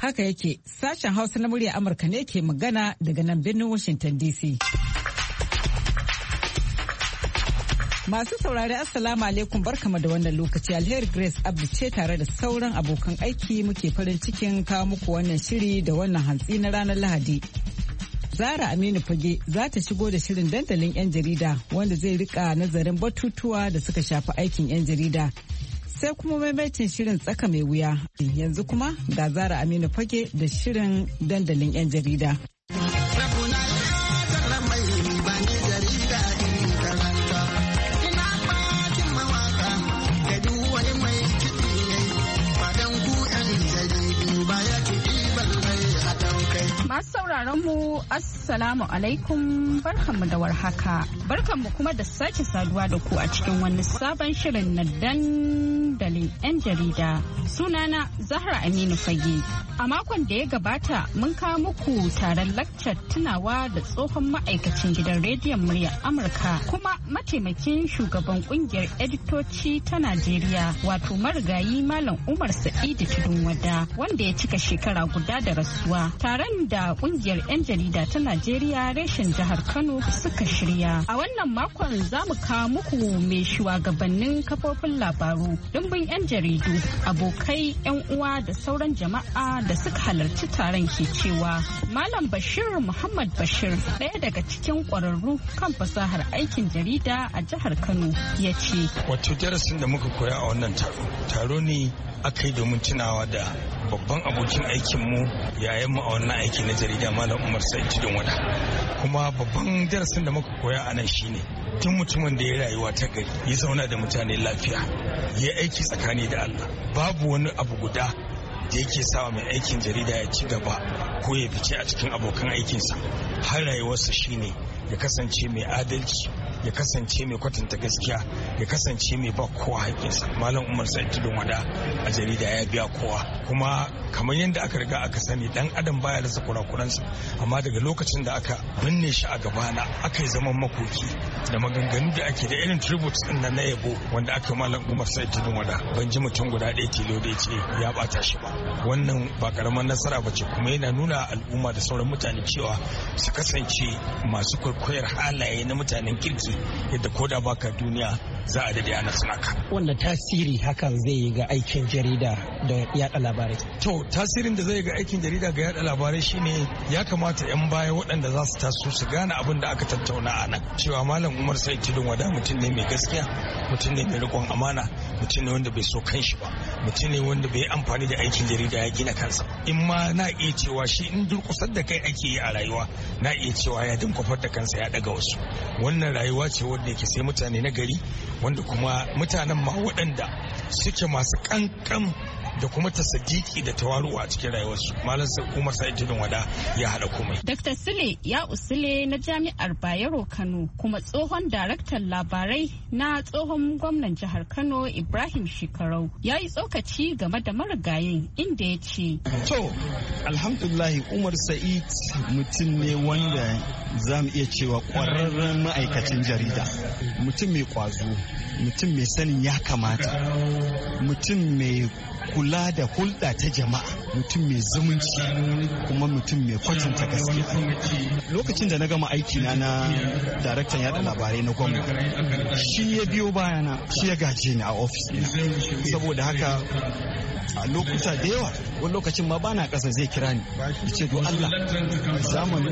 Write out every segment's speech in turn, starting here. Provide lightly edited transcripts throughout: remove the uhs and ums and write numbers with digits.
Haka yake, sashen Hausa na murya Amurka ne ke magana daga nan birnin Washington DC. Masu saurari Assalamu alaikum, barkama da wannan lokaci. Alheri Grace Abdu ce tare da sauran abokan aiki muke farin cikin kawo muku wannan shiri da wannan hantsi na ranar Lahadi. Zara Aminu Fage za ta shigo da shirin dandalin 'yan jarida wanda zai rika nazarin batutuwa da suka shafi aikin 'yan jarida. Sai kuma maimaitin shirin tsaka mai wuya. Yanzu kuma ga Zara Aminu Fage da shirin dandalin 'yan jarida. Masu sauraron mu Assalamu alaikum, barkanmu da warhaka. Barkanmu kuma da sake saduwa da ku a cikin wani sabon shirin na dandalin 'yan jarida. Sunana Zahra Aminu Fage. A makon da ya gabata mun kawo muku taron lakcar tunawa da tsohon ma'aikacin gidan rediyon muryar Amurka kuma mataimakin shugaban kungiyar editoci ta Najeriya, wato marigayi Malam Umar Sa'idu Tudun Wada, wanda ya cika shekara guda da rasuwa. Taron da kungiyar 'yan jarida ta Najeriya reshen jihar Kano suka shirya. A wannan makon za mu kawo muku mai shugabannin kafofin labaru, dimbin 'yan jaridu, abokai, 'yan uwa da sauran jama'a da suka halarci taron ke cewa Malam Bashir Muhammad Bashir, ɗaya daga cikin ƙwararru kan fasahar aikin jarida a jihar Kano, ya ce. Wato darasin da muka koya a wannan taro ne aka yi domin tunawa da babban abokin aikinmu yayanmu a wannan aiki na jarida Malam Umar Sa'idu Tudun Wada. Kuma babban darasin da muka koya a nan shine tun mutumin da ya rayuwa ta gari ya zauna da mutane lafiya, ya aiki tsakani da Allah, babu wani abu guda da yake sawa mai aikin jarida ya ci gaba ko ya fice a cikin abokan aikinsa. Har rayuwarsa shine ya kasance mai adalci, ya kasance mai kwatanta gaskiya, ya kasance mai ba kowa haƙƙinsa. Malam Umar Sa'idu Tudun Wada a jarida ya biya kowa, kuma kamar yadda aka riga aka sani dan adam baya rasa kurakuransa, amma daga lokacin da aka binne shi a gabana aka yi zaman makoki da maganganu da ake da irin tributes din na yabo wanda aka Malam Umar Sa'idu Tudun Wada, ban ji mutum guda ɗaya tilo da ya ce ya bata shi ba. Wannan ba karamar nasara ba ce, kuma yana nuna al'umma da sauran mutane cewa su kasance masu kwaikwayar halaye na mutanen kirki, yadda koda baka duniya za a dade ana sunaka. Wanda tasiri hakan zai yi ga aikin jarida da yada labarai? To tasirin da zai ga aikin jarida ga yada labarai shine ya kamata 'yan baya waɗanda za su taso su gane abin da aka tattauna a nan, cewa Malam Umar Sa'idu Tudun Wada mutum ne mai gaskiya, mutum ne mai riƙon amana, mutum ne wanda bai so kanshi ba, mutum ne wanda bai amfani da aikin jarida ya gina kansa. In ma na iya cewa shi in durƙusar da kai ake yi a rayuwa, na iya cewa ya dinkwafar da kansa ya daga wasu. Wannan rayuwa ce wanda yake sai mutane na gari, wanda kuma mutanen ma waɗanda suke masu kankan da kuma tasadiki da tawaru a cikin rayuwarsu. Malam Umar Sa'idu Tudun Wada ya haɗa komai. Dr. Sule ya usule na Jami'ar Bayero Kano kuma tsohon daraktan labarai na tsohon gwamnan jihar Kano Ibrahim Shekarau ya yi tsokaci game da marigayin, inda ya ce. To, alhamdulahi Umar Sa'id mutum ne wanda za mu iya cewa ƙwararren ma'aikacin jarida, mutum mai ƙwazo, mutum mai sanin ya kamata, mutum mai kula da hulɗa ta jama'a, mutum mai zumunci, kuma mutum mai kwatanta gaskiya. Lokacin da na gama aikina na daraktan yada labarai na gwamna, shi ya biyo bayana, shi ya gaje ni a ofis ɗina. Saboda haka a lokuta da yawa, wani lokacin ma bana ƙasa zai kira ni ya ce don Allah zamanin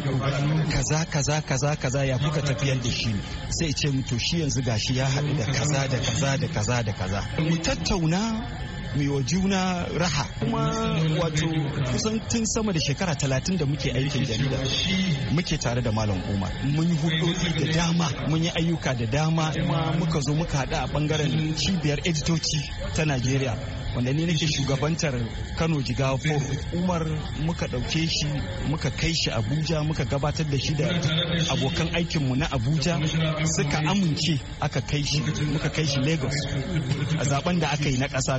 kaza ya kuka tafiyar da shi, sai ce mu to shi yanzu gashi ya haɗu da kaza da kaza da kaza da kaza, mu tattauna mai wa juna raha. Kuma wato kusan tun sama da shekara 30 da muke aikin jarida muke tare da Malam Umar, mun yi hulɗoɗi da dama, mun yi ayyuka da dama, kuma muka zo muka haɗu a ɓangaren cibiyar editoci ta Najeriya, wanda ni nake shugabantar Kano Jigawa Forum. Umar muka ɗauke shi muka kai shi Abuja, muka gabatar da shi da abokan aikinmu na Abuja, suka amince aka kai shi, muka kai shi Lagos a zaben da aka yi na ƙasa gaba ɗaya.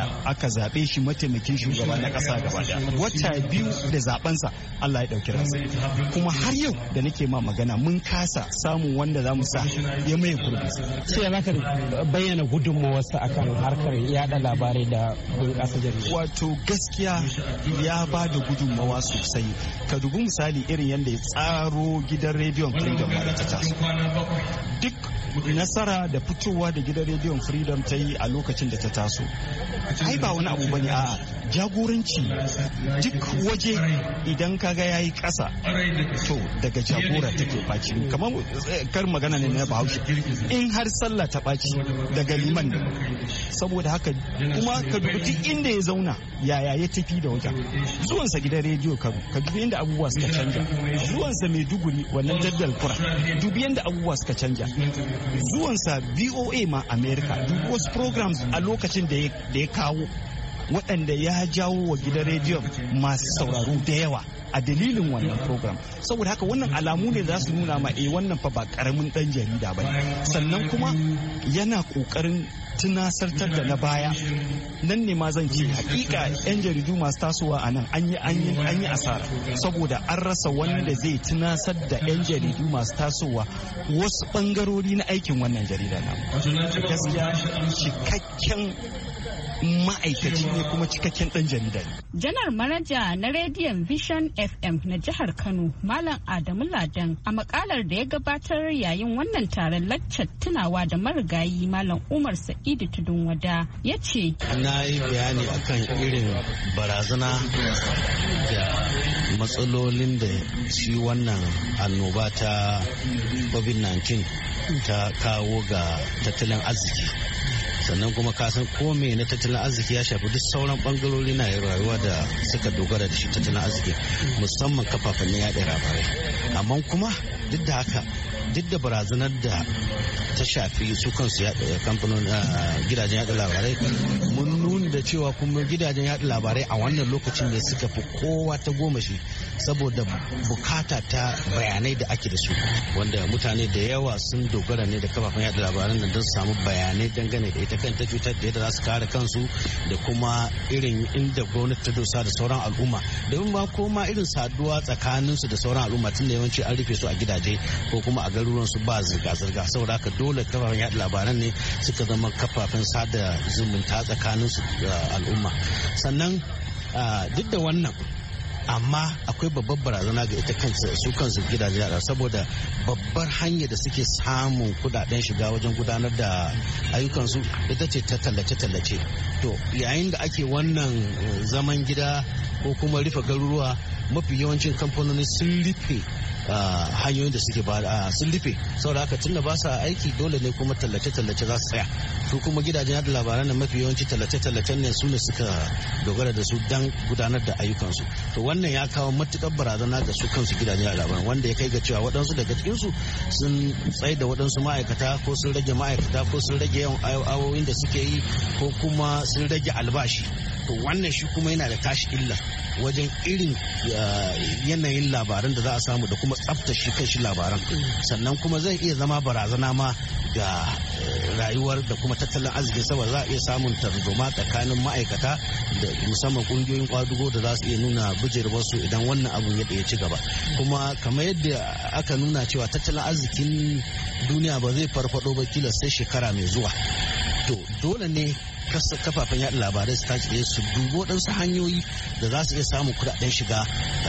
aka zaɓe shi mataimakin shugaba na ƙasa gaba ɗaya. Wata 2 da zaɓensa Allah ya ɗauki ransa. Kuma har yau da nake ma magana mun kasa samun wanda za mu sa ya maye gurbi. Sai ya zaka bayyana gudunmawarsa akan harkar yada labarai da bunƙasa jarida. Wato gaskiya ya ba da gudunmawa sosai. Ka dubi misali irin yadda ya tsaro gidan rediyon Freedom da ta taso. Duk nasara da fitowa da gidan rediyon Freedom ta yi a lokacin da ta taso. Ai ba wani abu bane, a jagoranci. Duk waje idan kaga yayi ƙasa to daga jagora take ɓaci. Kamar kar magana ne na Bahaushe, in har sallah ta ɓaci daga liman ne. Saboda haka kuma ka dubi duk inda ya zauna yaya ya tafi da wajen. Zuwansa gidan rediyo Kano, ka dubi yadda abubuwa suka canja. Zuwansa Maiduguri wannan jaddal kura, dubi yadda abubuwa suka canja. Zuwansa VOA ma America, dubi wasu programs a lokacin da ya kawo waɗanda ya jawo wa gidan rediyon masu sauraro da yawa a dalilin wannan program. Saboda haka wannan alamu ne za su nuna ma wannan fa ba karamin ɗan jarida ba. Sannan kuma yana ƙoƙarin tunasartar da na baya. Nan ne ma zan ce hakika 'yan jaridu masu tasowa a nan an yi asara, saboda an rasa wanda zai tunasar da 'yan jaridu masu tasowa wasu bangarori na aikin wannan jarida na. Gaskiya cikakken ma'aikaci ne kuma cikakken ɗan jarida ne. Janar manaja na rediyon Vision FM na jihar Kano, Malam Adamu Ladan, a makalar da ya gabatar yayin wannan taron laccar tunawa da marigayi Malam Umar Sa'idu Tudun Wada, ya ce, na yi bayani akan irin barazana da matsalolin da shi wannan annoba ta COVID-19 ta kawo ga tattalin arziki. Sannan kuma kasan kome na tattalin arziki ya shafi duk sauran bangarori na rayuwa da suka dogara da shi tattalin arziki, musamman kafafen yaɗa labarai. Amma kuma duk da haka, duk da barazanar da ta shafi su kansu kamfanin gidajen yaɗa labarai, mun nuna da cewa kuma gidajen yaɗa labarai a wannan lokacin da suka fi kowa ta goma shi, saboda bukata ta bayanai da ake da su, wanda mutane da yawa sun dogara ne da kafafen yaɗa labaran nan don su samu bayanai dangane da ita kanta cutar da yadda za su kare kansu da kuma irin inda gwamnati ta dosa da sauran al'umma, domin ba koma irin saduwa tsakaninsu da sauran al'umma tun da yawanci an rufe su a gidaje ko kuma a garuruwan su ba zirga-zirga. Saboda haka dole kafafen yaɗa labaran ne suka zama kafafen sada zumunta tsakaninsu da al'umma. Sannan duk da wannan, amma akwai babbar barazana ga ita su kansu gidajen yara, saboda babbar hanyar da suke samun kudaden shiga wajen gudanar da ayyukansu ita ce ta tallace-tallace. To yayin da ake wannan zaman gida ko kuma rufe garuruwa, mafi yawancin kamfanoni sun rufe hanyoyin da suke ba sun rufe, saboda haka tunda ba sa aiki dole ne kuma tallace-tallace za su tsaya. Su kuma gidajen yada labaran nan mafi yawanci tallace-tallacen ne su ne suka dogara da su dan gudanar da ayyukansu. To wannan ya kawo matukar barazana ga su kansu gidajen yada labaran, wanda ya kai ga cewa waɗansu daga cikinsu sun tsaye da waɗansu ma'aikata, ko sun rage ma'aikata, ko sun rage yawan awoyin da suke yi, ko kuma sun rage albashi. To wannan shi kuma yana da tashi illa wajen irin yanayin labaran da za a samu da kuma tsaftace kan shi labaran. Sannan kuma zai iya zama barazana ma ga rayuwar da kuma tattalin arziki, saboda za a iya samun tarzoma tsakanin ma'aikata da musamman kungiyoyin kwadugo da za su iya nuna bijirwarsu idan wannan abun ya ci gaba. Kuma kamar yadda aka nuna cewa tattalin arzikin duniya ba zai farfado ba kila sai shekara mai zuwa. To dole ne kafafen yaɗa labarai su tashi su dubo waɗansu hanyoyi da za su iya samun kuɗaɗen shiga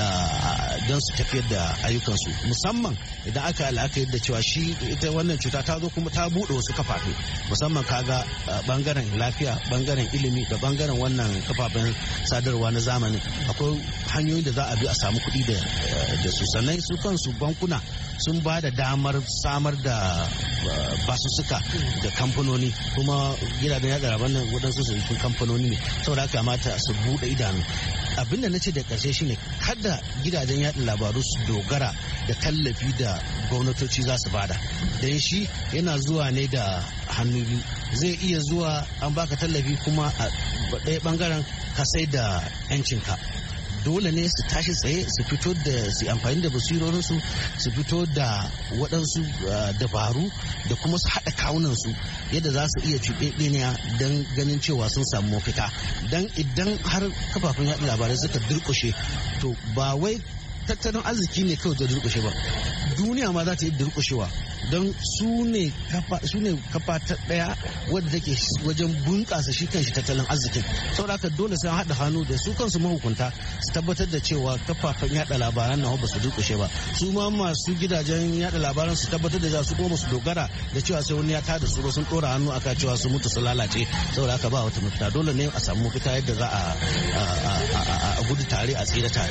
don su tafiyar da ayyukansu, musamman idan aka la'akari da cewa ita wannan cuta ta zo kuma ta buɗe wasu kafafe, musamman kaga bangaren lafiya, bangaren ilimi da bangaren wannan kafafen sadarwa na zamani. Akwai hanyoyin da za a bi a samu kuɗi da su. Sannan su kansu bankuna sun ba da damar samar da basussuka da kamfanoni, kuma gidajen yaɗa labaran waɗansu su kamfanoni ne, saboda haka kamata su buɗe idanu. Abin da na ce da ƙarshe shine kada gidajen yaɗa labaru su dogara da tallafi da gwamnatoci za su bada, don shi yana zuwa ne da hannu biyu. Zai iya zuwa an baka tallafi kuma a ɗaya ɓangaren ka sai da 'yancinka. dole ne su tashi tsaye su fito da su amfani da basirorinsu su fito da waɗansu dabaru da kuma su haɗa kawunansu yadda za su iya cuɗeɗeniya don ganin cewa sun samu mafita. Don idan har kafafen yaɗa labarai suka durƙushe to ba wai tattalin arziki ne kawai da durƙushe ba, duniya ma za ta yi durƙushewa don su ne kafa ta ɗaya wadda take wajen bunƙasa shi kanshi tattalin arzikin. Saboda haka dole sai haɗa hannu da su kansu mahukunta su tabbatar da cewa kafafen yada labaran nawa ba su durƙushe ba, su ma masu gidajen yada labaran su tabbatar da su kuma su dogara da cewa sai wani ya tada su ba sun ɗora hannu aka cewa su mutu su lalace. Saboda haka ba wata mafita, dole ne a samu mafita yadda za a gudu tare a tsira tare.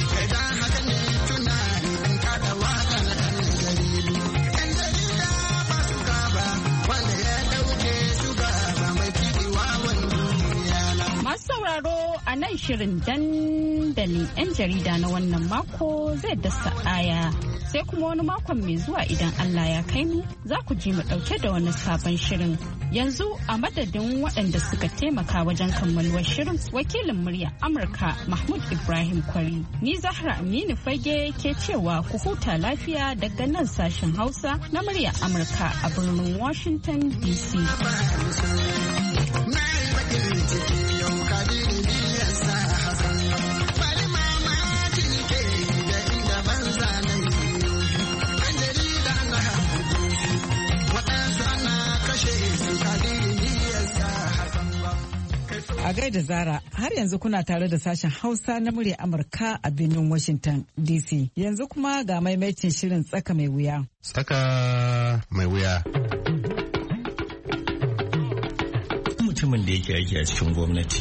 A nan shirin dandalin 'yan jarida na wannan mako zai dasa aya, sai kuma wani makon mai zuwa idan Allah ya kai mu za ku ji mu ɗauke da wani sabon shirin. Yanzu a madadin waɗanda suka taimaka wajen kammaluwar shirin, wakilin murya Amurka Mahmud Ibrahim Kwari, ni Zahra Aminu Fage ke cewa ku huta lafiya daga nan sashen Hausa na murya Amurka a birnin Washington DC. A gaida Zara, har yanzu kuna tare da sashen Hausa na murya Amurka a birnin Washington DC. Yanzu kuma ga maimaitin shirin tsaka mai wuya. Tsaka mai wuya. Mutumin da yake aiki a cikin gwamnati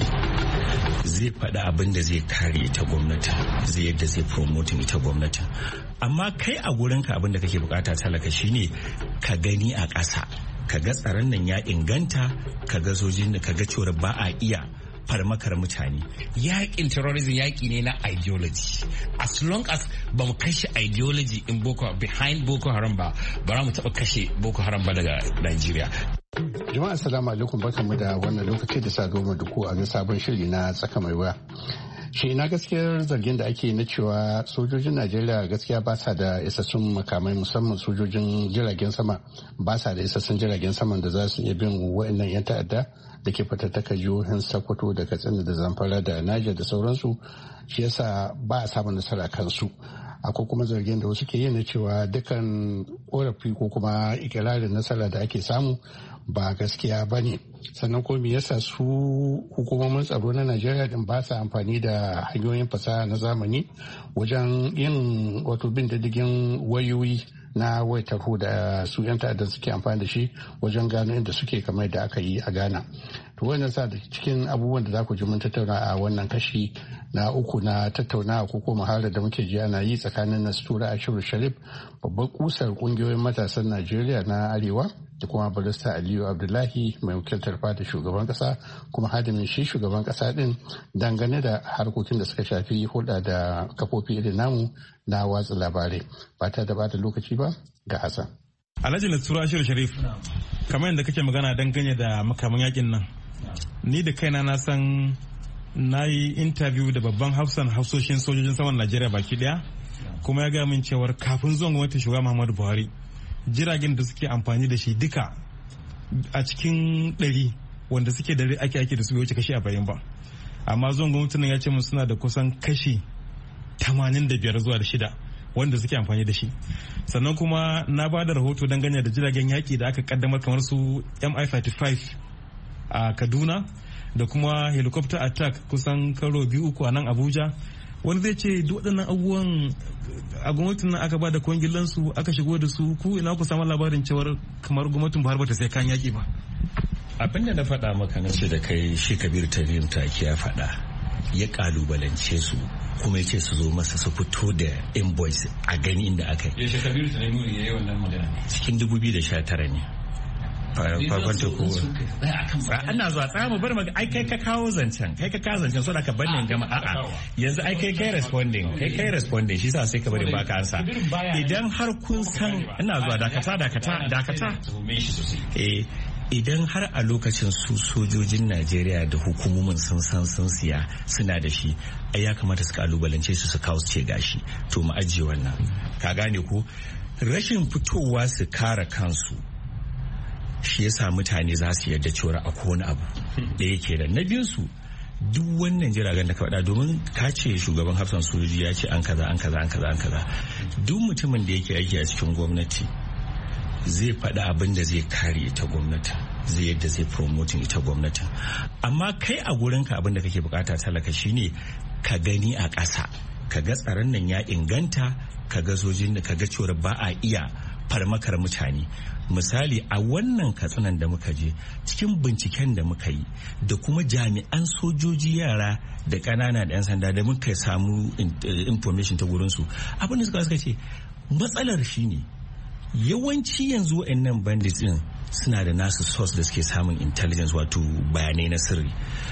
zai faɗi abin da zai kare ita gwamnati, zai yadda zai promoting ita gwamnati. Amma kai a gurinka abin da kake bukata talaka shine ka gani a ƙasa. Ka ga tsaron nan ya inganta, ka ga sojin da ka ga cewar ba a iya farmakar mutane. Yaƙin terrorism yaƙi ne na ideology. As long as ba mu kashe ideology in behind Boko Haram ba mu taɓa kashe Boko Haram ba daga Nigeria. Jama'a assalamu alaikum, barkamu da wannan lokaci da saduwa da ku a ga sabon shiri na tsaka mai wuya. Shi ina gaskiyar zargin da ake na cewa sojojin Najeriya gaskiya ba sa da isassun makamai, musamman sojojin jiragen sama ba sa da isassun jiragen saman da za su iya bin wa'annan 'yan ta'adda da ke fatattaka jihohin Sokoto da Katsina da Zamfara da Niger da sauransu, shi yasa ba a samun nasara kansu. Akwai kuma zargin da wasu ke yi na cewa dukkan korafi ko kuma ikirarin nasara da ake samu ba gaskiya ba ne. Sannan ko me yasa su hukumomin tsaro na Najeriya din ba sa amfani da hanyoyin fasaha na zamani wajen yin wato bin diddigin wayoyi na wayar tarho da su 'yan ta'adda suke amfani da shi wajen gano inda suke kamar da aka yi a Ghana. To wannan sa da cikin abubuwan da za ku ji mun tattauna a wannan kashi na uku na tattaunawa ko kuma muhawarar da muke ji ana yi tsakanin Nastura Ashiru Sharif, babbar kusar kungiyoyin matasan Najeriya na Arewa, da kuma barista Aliyu Abdullahi mai wakiltar fada shugaban kasa kuma hadimin shi shugaban kasa din, dangane da harkokin da suka shafi hulɗa da kafofi irin namu na watsa labarai. Ba ta da bata lokaci ba ga Hassan. Alhaji Nastura Ashiru Sharif, kamar yadda kake magana dangane da makaman yakin nan, ni da kaina na san na yi interview da babban hafsoshin sojojin saman Najeriya baki daya, kuma ya gaya min cewar kafin zuwan gwamnatin shugaba Muhammadu Buhari jiragen da suke amfani da shi duka a cikin 100 wanda suke da ake da su bai wuce kashi 40 ba, amma zuwan gwamnatin nan ya ce mun suna da kusan kashi 85 zuwa da 6 wanda suke amfani da shi. Sannan kuma na ba da rahoto dangane da jiragen yaki da aka kaddamar kamar su Mi-35 a Kaduna da kuma helicopter attack kusan karo 2-3 a nan Abuja. Wani zai ce duk waɗannan abubuwan a gwamnatin nan aka ba da kwangilan su aka shigo da su, ku ina ku samu labarin cewar kamar gwamnatin Buhari ba ta sai kan yaki ba. Abinda na faɗa maka na ce da kai shi Kabir Tanimu Taki ya faɗa, ya kalubalance su kuma ya ce su zo masa su fito da invoice a gani inda aka yi. Yaushe Kabir Tanimu ya yi wannan magana? Cikin 2019 ne. farkon kowa ana zuwa tsaya mu bar mu ai kai ka kawo zancen so da ka bani in gama a'a yanzu ai kai responding shi sa sai ka bari baka ansa idan har kun san ina zuwa dakata idan har a lokacin su sojojin Najeriya da hukumomin sun san sun siya suna da shi, ai ya kamata su kalubalance su kawo su ce gashi, to mu ajiye wannan. Ka gane ko? Rashin fitowa su kare kansu shi yasa mutane za su yarda cewa akwai wani abu da yake da. Na biyun su, duk wannan jiragen da ka faɗa, domin ka ce shugaban hafsan sojoji ya ce an kaza an kaza an kaza an kaza, duk mutumin da yake aiki a cikin gwamnati zai faɗi abin da zai kare ita gwamnatin, zai yadda zai promoting ita gwamnatin. Amma kai a gurinka abin da kake bukata talaka shine ka gani a ƙasa, ka ga tsaron nan ya inganta, ka ga sojin da ka ga cewar ba a iya farmakar mutane. Misali a wannan katsinan da muka je, cikin binciken da muka yi da kuma jami'an sojoji yara da ƙanana da 'yan sanda da muka samu information ta gurinsu, abin da suka ce matsalar shine yawanci yanzu wa'annan bandits din suna da nasu source da suke samun intelligence, wato bayanai na sirri.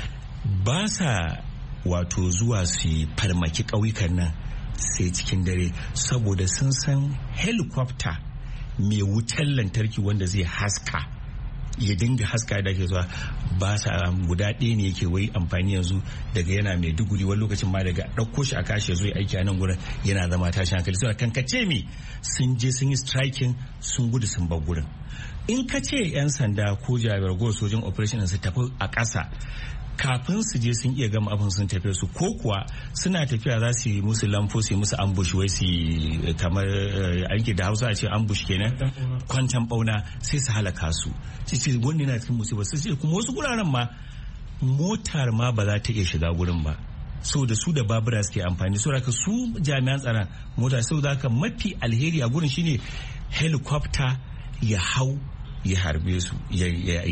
Ba sa wato zuwa su farmaki ƙauyukan nan sai cikin dare, saboda sun san helicopter mai wutar lantarki wanda zai haska, ya dinga haska da ke zuwa, ba sa guda ɗaya ne yake wai amfani yanzu daga yana mai duguri, wani lokacin ma daga ɗauko shi a kashe zo aiki a nan gurin yana zama tashin hankali. Saboda kankace me sun je sun yi striking sun gudu sun bar gurin. In ka ce 'yan sanda ko jami'ar go sojin operation su tafi a ƙasa, kafin su je sun iya gama abin sun tafi su, ko kuwa suna tafiya za su yi musu lamfo, su yi musu ambush, wai su kamar anke da Hausa a ce ambush kenan, kwantan bauna, sai su halaka su. Ce wani na cikin musibar, sai kuma wasu guraren ma motar ma ba za ta iya shiga gurin ba, so da su da babura suke amfani. So da su jami'an tsaron mota, sau da mafi alheri a gurin shine helicopter ya hau ya harbe su ya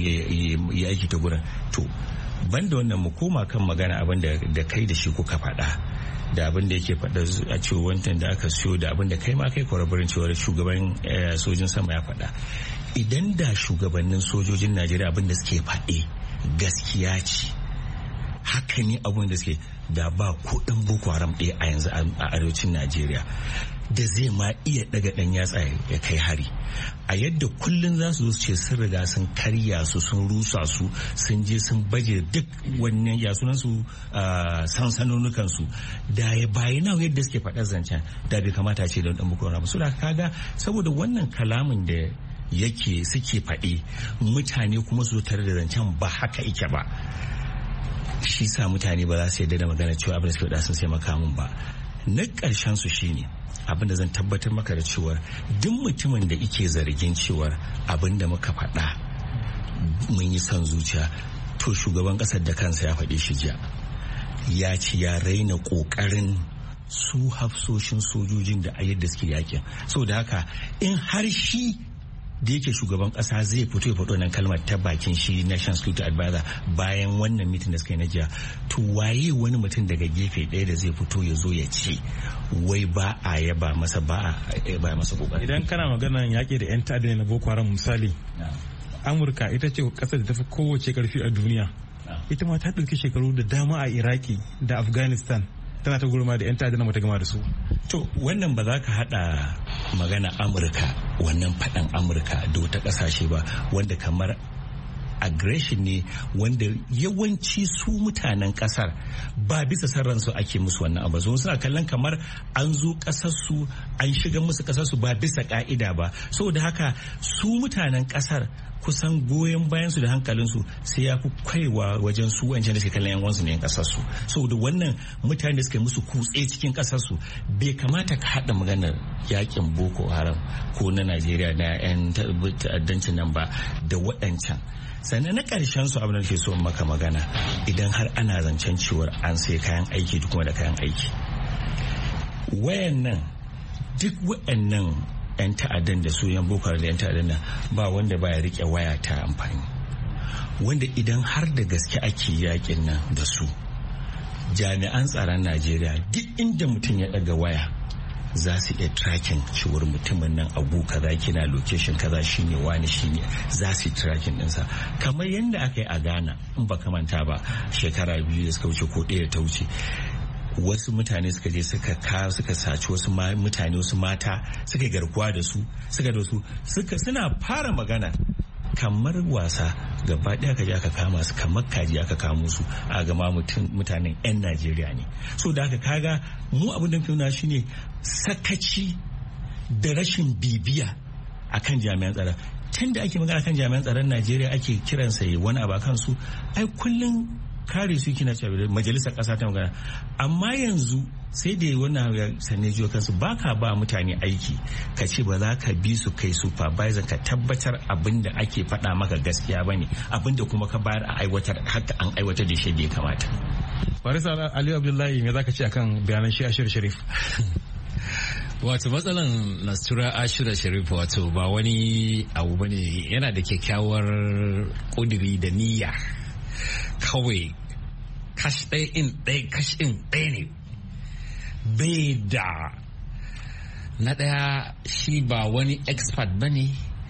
aiki ta gurin. To banda wannan mu koma kan magana abin da kai da shi kuka faɗa, da abin da yake faɗa a cewa wantan da aka siyo, da abin da kai ma kai kwarabarin cewa shugaban sojin sama ya faɗa. Idan da shugabannin sojojin Najeriya abin da suke faɗe gaskiya ce, haka ne abin da suke, da ba ko ɗan Boko Haram ɗaya a yanzu a arewacin Najeriya da zai ma iya daga ɗan yatsa ya kai hari. A yadda kullum za su zo su ce sun riga sun karya su, sun rusa su, sun je sun baje duk wannan yasunan su sansanonukan su, da ya bayana yadda suke faɗar zancen, da bai kamata ce don ɗan Boko Haram. So da kaga saboda wannan kalamin da yake suke faɗi, mutane kuma su tare da zancen ba haka yake ba, shi sa mutane ba za su yarda da magana cewa abin da suke faɗa sun sai makamin ba. Na ƙarshen su shine abin da zan tabbatar maka da cewar duk mutumin da ike zargin cewar abin da muka faɗa mun yi son zuciya, to shugaban ƙasar da kansa ya faɗi shi jiya, ya ci ya raina ƙoƙarin su hafsoshin sojojin da a yadda suke yakin. Saboda haka in har shi da yake shugaban kasa zai fito ya faɗo nan kalmar ta bakin shi National Security Advisor bayan wannan mitin da suka yi na jiya, to waye wani mutum daga gefe ɗaya da zai fito ya zo ya ce wai ba a yaba masa, ba a masa kokari. Idan kana maganar yaƙi da 'yan ta'adda na Boko Haram misali, Amurka ita ce ƙasar da ta fi kowace ƙarfi a duniya, ita ma ta ɗauki shekaru da dama a Iraki da Afghanistan tana ta gurma da 'yan ta'adda na mata gama da su. To wannan ba za ka haɗa magana Amurka, wannan faɗan Amurka da wata ƙasashe ba, wanda kamar aggression ne wanda yawanci su mutanen kasar ba bisa sarransu ake musu wannan abu, so suna kallon kamar an zo kasarsu an shiga musu kasarsu ba bisa ka'ida ba. Saboda haka su mutanen kasar kusan goyon bayansu da hankalinsu sai ya fi kaiwa wajen su wancan da suke kallon yan wansu ne yan kasarsu. Saboda wannan mutane da suke musu kutse cikin kasarsu, bai kamata ka haɗa maganar yakin Boko Haram ko na Najeriya na yan ta'addancin nan ba da waɗancan. Sannan na ƙarshen su abin da ke so maka magana, idan har ana zancen cewar an sai kayan aiki duk kuma da kayan aiki, wayannan duk wayannan 'yan ta'addan da su yan boko da 'yan ta'addan nan ba wanda baya rike waya ta amfani, wanda idan har da gaske ake yakin nan da su, jami'an tsaron Najeriya duk inda mutum ya daga waya za su iya tracking cewar mutumin nan abu kaza kina location kaza shine wani shine, za su yi tracking dinsa kamar yadda aka yi a Ghana in ba manta ba shekara 2 da suka wuce ko 1 ta wuce. Wasu mutane suka je suka saci wasu mutane, wasu mata suka garkuwa da su, suna fara magana kamar wasa gaba ɗaya ka je aka kama su kamar kaji aka kamo su a gama mutanen 'yan Najeriya ne. So da haka kaga mu abin da nuna shine sakaci da rashin bibiya akan jami'an tsaron. Tun da ake magana kan jami'an tsaron Najeriya ake kiransa wani abu kan su, ai kullum kare su kina cewa majalisar kasa ta magana, amma yanzu sai da wannan sanne jiyo kansu baka ba mutane aiki ka ce ba za ka bi su kai supervisor ka tabbatar abin da ake faɗa maka gaskiya bane, abin da kuma ka bayar a aiwatar haka an aiwatar da shi da ya kamata. Barisa Aliyu Abdullahi me zaka ce akan bayanan shi Ashir Sharif? Wato matsalan Nastura Ashira Sharif wato ba wani abu bane, yana da kyakkyawar kudiri da niyya, kawai kash ɗaya in ɗaya kash in ɗaya ne, bai da na ɗaya shi ba wani expert bane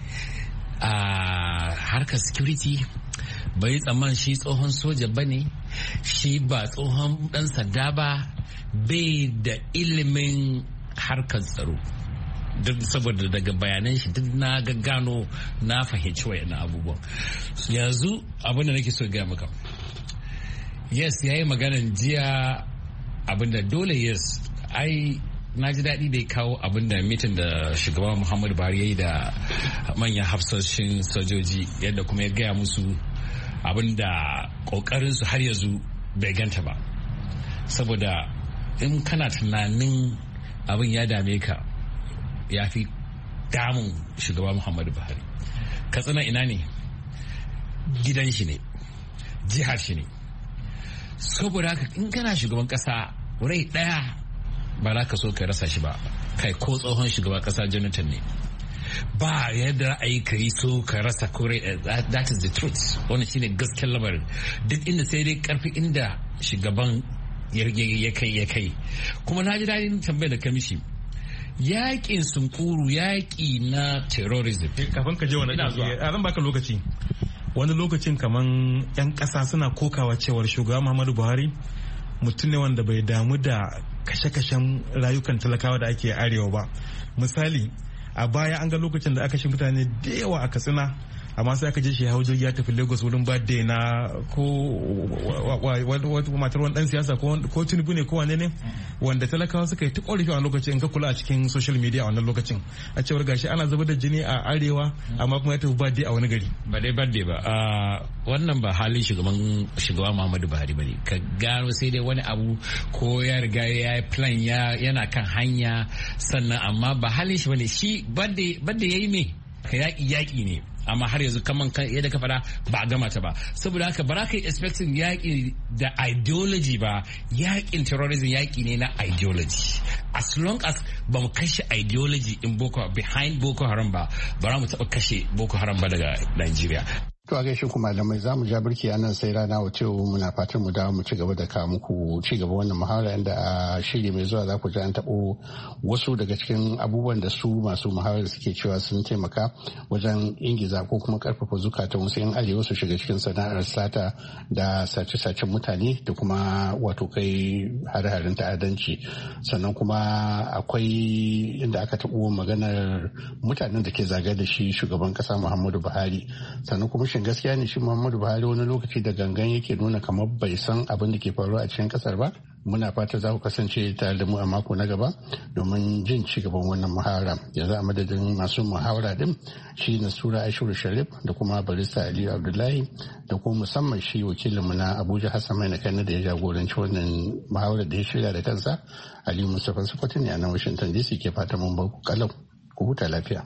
a harkar security, bai tsamman shi tsohon soja bane, shi ba tsohon ɗan sanda ba, bai da ilimin harkar tsaro. Duk saboda daga bayanan shi duk na gano na fahimci wayannan abubuwan. Yanzu abin da nake so ga maka, yes yayi maganan jiya abinda dole yes, ai na ji daɗi da ya kawo abinda mitin da shugaban Muhammadu Buhari ya yi da manyan hafsoshin sojoji, yadda kuma ya gaya musu abinda ƙoƙarinsu har yanzu bai ganta ba. Saboda in kana tunanin abin ya dame ka, ya fi damun shugaba Muhammadu Buhari. Katsina ina ne? Gidan shi ne, jihar shi ne. Saboda haka in kana shugaban kasa rai daya ba za ka so ka rasa shi ba, kai ko tsohon shugaban kasa Jonathan ne, ba yadda ra'ayi ka yi so ka rasa kore. That is the truth. Wannan shine gaskiyar lamarin. Duk inda sai dai karfi inda shugaban ya kai. Kuma na ji daɗin tambayar da kamishi, yaƙin sunkuru, yaƙi na terrorism. Kafin ka je wani zan baka lokaci. Wani lokacin kaman 'yan ƙasa suna kokawa cewar shugaba Muhammadu Buhari mutum ne wanda bai damu da kashe-kashen rayukan talakawa da ake arewa ba. Misali, a baya an ga lokacin da aka shi mutane da yawa a Katsina, amma sai aka je shi hau jirgi ya tafi Lagos wurin birthday na ko matar wani dan siyasa ko Tinubu ne ko wane ne, wanda talakawa suka yi ta korafi a lokacin. In ka kula a cikin social media a wannan lokacin a cewar gashi ana zubar da jini a arewa amma kuma ya tafi birthday a wani gari. Ba dai birthday ba, wannan ba halin shugaba Muhammadu Buhari bane. Ka gano sai dai wani abu ko ya riga ya yi plan yana kan hanya, sannan amma ba halin shi bane. Shi birthday yayi me ka yaƙi ne, amma har yanzu kaman yadda ka fada ba a gama ta ba. Saboda haka ba za ka yi expecting yaƙi da ideology ba. Yaƙin terrorism yaƙi ne na ideology. As long as ba mu kashe ideology in behind Boko Haram ba za mu taɓa kashe Boko Haram ba daga Nigeria. To a gaishe ku malamai, za mu ja birki a nan sai rana wace muna fatan mu dawo mu ci gaba da kawo muku ci gaba wannan muhawara, inda a shiri mai zuwa za ku ji an taɓo wasu daga cikin abubuwan da su masu muhawara suke cewa sun taimaka wajen ingiza ko kuma karfafa zukatan wasu 'yan arewa su shiga cikin sana'ar sata da sace-sacen mutane da kuma wato kai hare-haren ta'addanci. Sannan kuma akwai inda aka taɓo maganar mutanen da ke zagaye da shi shugaban kasa Muhammadu Buhari. Sannan kuma shin gaskiya ne shi Muhammadu Buhari wani lokaci da gangan yake nuna kamar bai san abin da ke faruwa a cikin kasar ba? Muna fata za ku kasance tare da mu a mako na gaba domin jin ci gaban wannan muhawara. Yanzu a madadin masu muhawara din shi Nasura Aishu Sharif da kuma Barista Aliyu Abdullahi da kuma musamman shi wakilinmu na Abuja Hassan Mai na Kano da ya jagoranci wannan muhawara da ya shirya da kansa, Aliyu Mustapha Sokoto ne a nan Washington DC ke fata mun bar ku kalau. Ku huta lafiya.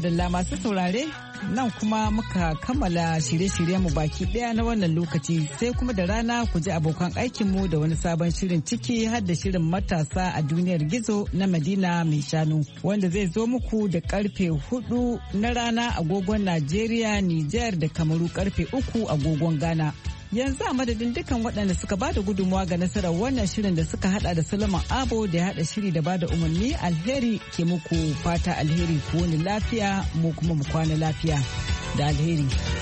madalla masu saurare nan kuma muka kammala shirye-shiryenmu baki daya na wannan lokaci sai kuma da rana ku ji abokan aikinmu da wani sabon shirin ciki har da shirin matasa a duniyar gizo na Madina mai shanu wanda zai zo muku da karfe 4 na rana agogon Najeriya, Nijar da Kamaru karfe 3 agogon Ghana. Yanzu a madadin dukkan waɗanda suka ba da gudunmawa ga nasarar wannan shirin da suka hada da Solomon Abo da ya hada shiri da ba da umarni alheri ke muku fata alheri ku wani lafiya mu kuma mu kwana lafiya da alheri.